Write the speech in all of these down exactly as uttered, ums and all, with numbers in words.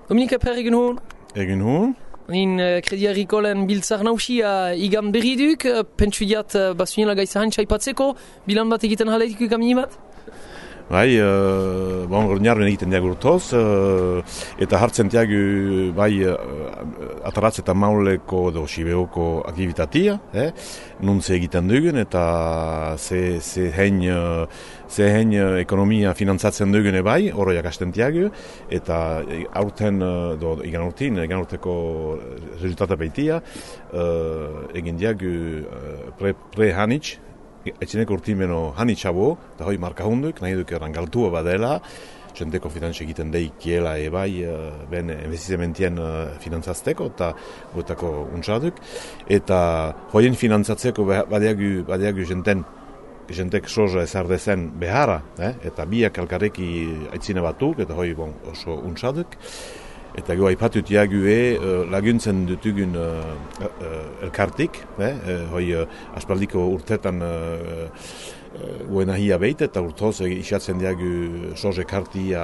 Dominika Per egin hon? Egin hon? Nin uh, Kredi Agrikolen biltzar nausia igan berri duk, uh, pentsu diat uh, basunela gaisa hantxa ipatzeko, bilan bat egiten jaletik ikamini bat? Bai, uh, bon, orniarren egiten diagu urtoz, uh, eta hartzen diagu bai uh, ataratz eta mauleko edo sibeoko aktivitatea, eh? Nuntze egiten dugun eta ze, ze hein, uh, ze hein uh, ekonomia finantzatzen dugun bai, horroiak hasten diagu, eta aurten, uh, do, igan urtin, igan urteko resultata beitia, uh, egin diagu uh, pre, pre hanitz, etxeneko urtimeno hanitxabo, eta hoi marka hunduk, nahi duk eran galtua badela, jente konfidantxe egiten deikiela ebai, ben investizementien finantzazteko, eta gotako untsaduk, eta hoien finantzatzeko badiagu, badiagu jenten, jentek soja ezardezen beharra, eh? Eta biak alkarreki aitzine batuk, eta hoi bon, oso untsaduk. Eta gero aipatut jague uh, laguntzen dutugun uh, uh, elkartik, eh? uh, hoi uh, aspaldiko urtetan uh, uh, guenahia beite, eta urtoz uh, isatzen diagu soje kartia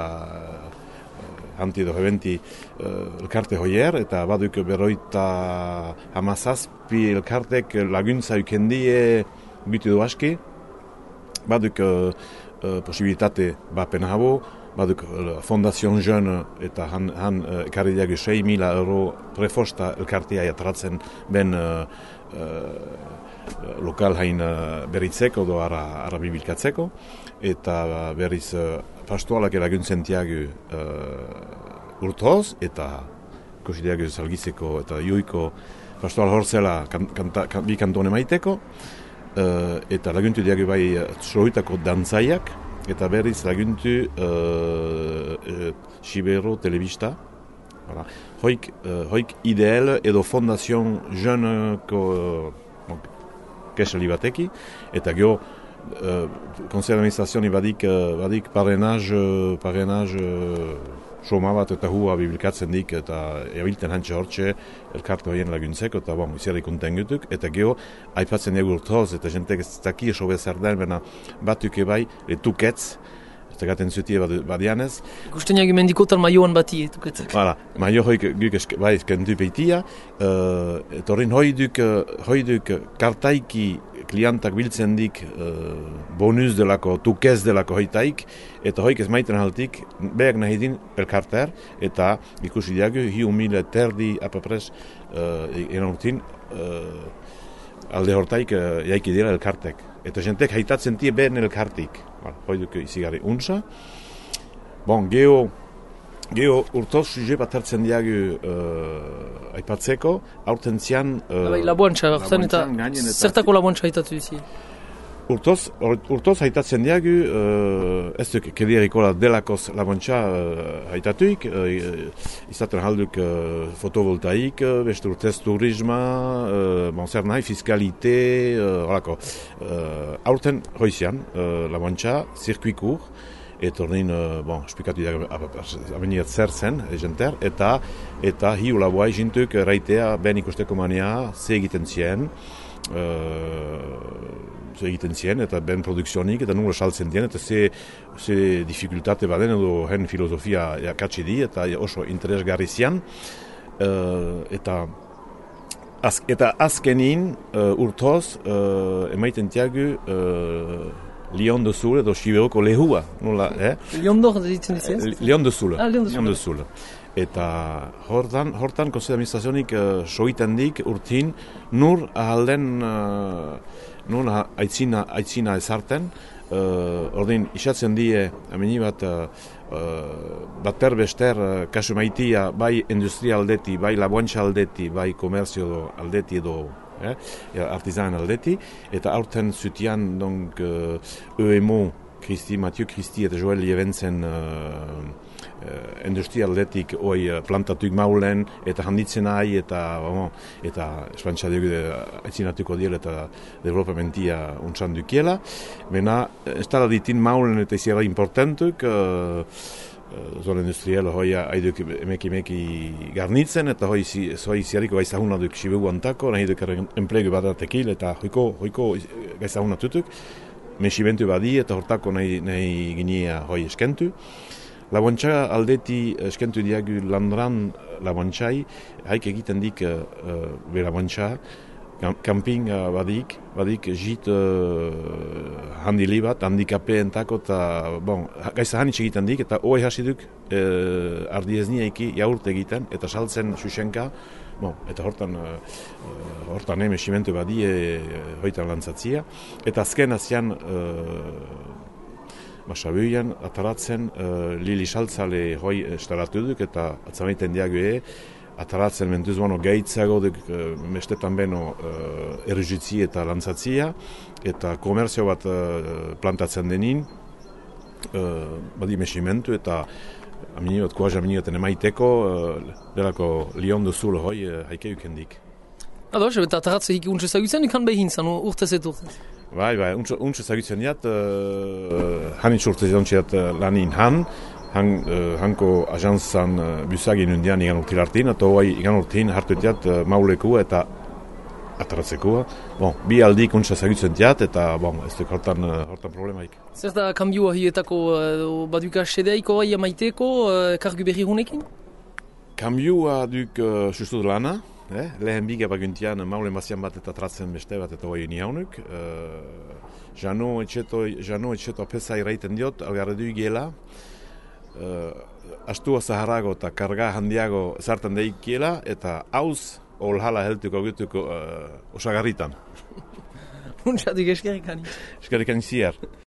uh, anti edo hebenti uh, elkarte hoier, eta baduk berroita hamazazpi elkartek laguntza ukendie bitu edo aski, baduk uh, uh, posibilitate bapen habo, baduk uh, Fondazion Jeune eta han, han uh, ekarri diagu sei mila euro prefosta elkartea jatratzen ben uh, uh, lokal hain uh, beritzeko do ara, ara bibilkatzeko, eta uh, berriz uh, pastoalak eraguntzen diagu uh, urtoz, eta ikusi diagu salgizeko eta juiko pastoal horzela kan, kanta, kan, bi kantone maiteko, uh, eta laguntu diagu bai soitako dantzaiak, eta berriz laguntu uh, uh, Sibero telebista. Voilà. Hoik, uh, hoik ideal edo Fondazion Jeuneko uh, kesali bateki, eta gero uh, Conseil d'administrazioni badik, uh, badik parenaz, uh, parenaz uh, soma bat eta hua biblikatzen dik, eta erabilten hantxe hortxe elkarte horien laguntzeko, eta bon, izierri konten gutuk, eta geho, aipatzen dugu urtoz, eta jentek ez daki eso bezer den, bena batuk ebai, etuketz, eta gaten zutie badianez. Ikusten jagi mendikotan maioan bati etuketzak. Hala, maio hoik guk esk, bai eskentu beitia, uh, eta horrin hoi duk, hoi duk kartaiki klientak biltzen dik uh, bonus delako, tukez delako hoitaik, eta hoik ez maiten haltik, behak nahi din elkarter, eta ikusi diagu, hiu mila terdi apapres uh, eran urtin, uh, alde hortaik uh, jaiki dira elkartek. Eta jentek haitatzen tie behen elkartik. Hoi duk izigarri unsa. Bon, geho, geho urtoz suje bat hartzen diagu uh, aipatzeko, aurten zian... Uh, bai, laboantxa, eta zertako laboantxa haitatu dizi? Urtoz, urtoz haitatzen diagu, uh, ez duk Kredi delakoz laboantxa uh, haitatuik, uh, izaten halduk uh, fotovoltaik, uh, beste urtez turisma, uh, bon, zer nahi, fiskalite, uh, holako. Uh, aurten hoizian, uh, laboantxa, zirkuikur, eta ordein, uh, bon, esplikatu diago, abeniat zer zen, egenter, eta, eta hiu laboa egintuk, raitea, ben ikusteko mania, ze egiten zien, uh, ze egiten zien, eta ben produkzionik, eta nula saltzen dien, eta ze, ze dificultate baden, edo hen filosofia jakatsi di, eta oso interesgarri zian, uh, eta az, eta azkenin uh, urtoz, uh, emaiten tiagu, uh, Lion de Zule, edo Siberoko lehua, nola, eh? Lion d'Or ditzen dizen? Lion de Zule. Ah, Lion de Zule. Lion de Zule. Eta hortan, hortan Conseil d'administrazionik uh, soiten dik urtin, nur ahalden, uh, nur aitzina, aitzina ezarten, uh, ordein isatzen die, ameni bat, uh, uh, bat perbester, uh, kasu maitia, bai industria aldeti, bai laboantxa aldeti, bai komerzio aldeti edo, Eh, artizan aldeti, eta aurten zutian donc, uh, E M O, Kristi, Mathieu Kristi eta Joel Liebentzen uh, uh, industria aldetik oi uh, plantatuk maulen, eta handitzen nahi, eta bon, eta espantxa dugu aitzinatuko diel eta developamentia untsan dukiela. Bena, ez tala ditin maulen eta izierra importantuk, uh, zona industrial hoi haiduk emeki emeki garnitzen, eta hoi ziarriko gaizahuna duk Sibegu antako, nahi duk enplegu badatekil, eta hoiko, hoiko gaizahuna tutuk, mesibentu badi, eta hortako nahi, nahi ginia hoi eskentu. Labontxa aldeti eskentu diagu landran labontxai, haik egiten dik uh, be labontxa, camping uh, badik, badik jit uh, handili bat, handikapeentako, eta, bon, gaiza hanitz egiten dik, eta hoe hasi duk uh, ardi ez nieki jaurt egiten, eta saltzen susenka, bon, eta hortan, uh, hortan emesimentu badie uh, hoitan lantzatzia, eta azken azian, uh, Basabuian, ataratzen uh, Lili Saltzale hoi estaratu duk eta atzamaiten diago e, ataratzen mentuz bano gaitzago duk uh, mestetan beno uh, erjutzi eta lantzatzia eta komerzio bat uh, plantatzen denin, uh, badi mesimentu eta amini bat koaz amini baten emaiteko uh, delako lion duzul hoi uh, haike ukendik. Ados, eta ataratzen hiki untsa zagutzen ikan behin zan, urtez et urtez. Bai, bai, untsa zagutzen diat, uh, hanitz urtez diat lanin han, han uh, hanko ajantzan uh, busagin undian igan urtilartin, eta hoi igan urtin hartu diat uh, mauleku eta ataratzeko. Bon, bi aldik untsa zagutzen diat, eta bon, ez duk hortan, uh, hortan problemaik. Zer da kanbioa hietako uh, baduka sedeaiko bai amaiteko uh, kargu berri hunekin? Kanbioa duk uh, sustut lana, Eh, lehen biga baguntian maule mazian bat eta tratzen beste bat eta hoi niaunuk. Uh, jano etxeto, jano etxeto apesa iraiten diot, algarre du giela. Uh, astua zaharago eta karga handiago zartan deikiela eta hauz olhala heltuko gutuko uh, osagarritan. Untsatik eskerrik ani. Eskerrik ani ziar.